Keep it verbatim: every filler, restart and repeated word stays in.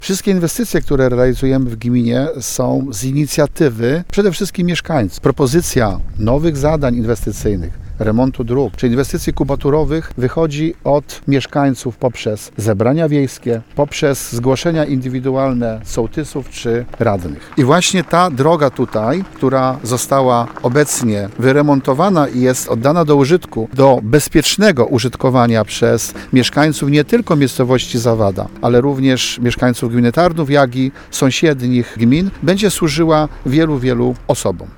Wszystkie inwestycje, które realizujemy w gminie, są z inicjatywy przede wszystkim mieszkańców. Propozycja nowych zadań inwestycyjnych, remontu dróg czy inwestycji kubaturowych wychodzi od mieszkańców poprzez zebrania wiejskie, poprzez zgłoszenia indywidualne sołtysów czy radnych. I właśnie ta droga tutaj, która została obecnie wyremontowana i jest oddana do użytku, do bezpiecznego użytkowania przez mieszkańców nie tylko miejscowości Zawada, ale również mieszkańców gminy Tarnów, jak i sąsiednich gmin, będzie służyła wielu, wielu osobom.